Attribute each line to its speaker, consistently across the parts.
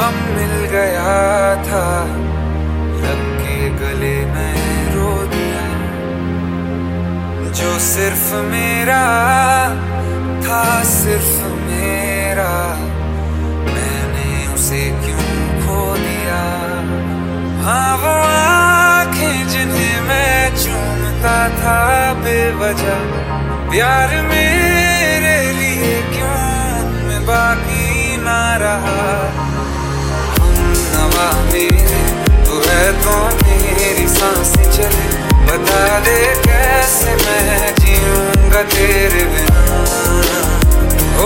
Speaker 1: गम मिल गया था, लग के गले में रो दिया। जो सिर्फ मेरा था, सिर्फ मेरा, मैंने उसे क्यों खो दिया। हाँ वो आँखें जिन्हें मैं चूमता था बेवजह, प्यार मेरे लिए क्यों मैं बाकी ना रहा। नवा मेरे तू है तो मेरी सांसें चले, बता दे कैसे मैं जीऊंगा तेरे बिना। ओ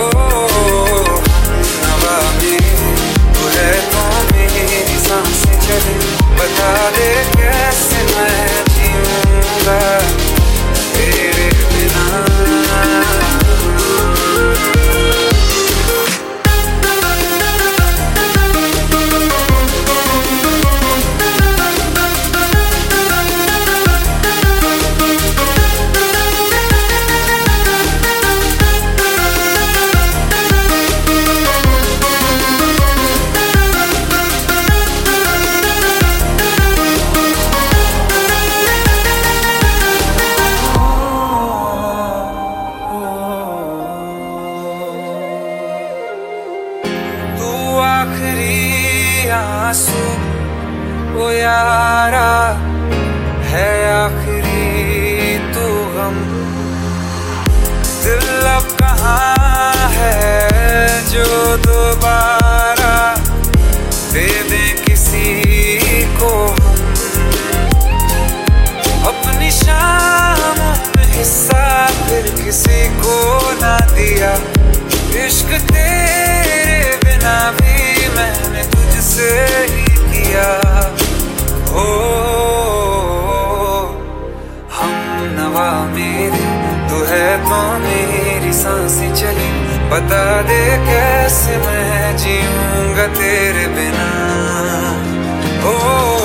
Speaker 1: नवा मेरे तू है तो मेरी सांसें चले, बता दे कैसे मैं जीऊंगा तेरे बिना। आखिरी आंसू ओ यारा है, आखिरी तू गम। दिल अब कहाँ है जो दोबारा दे दे किसी को हम। अपनी शामों में हिस्सा फिर किसी को ना दिया। इश्क तेरे बिना भी मैंने तुझसे ही किया। ओ हम नवा मेरे तू है तो मेरी सांसें चली, बता दे कैसे मैं जीऊंगा तेरे बिना। ओ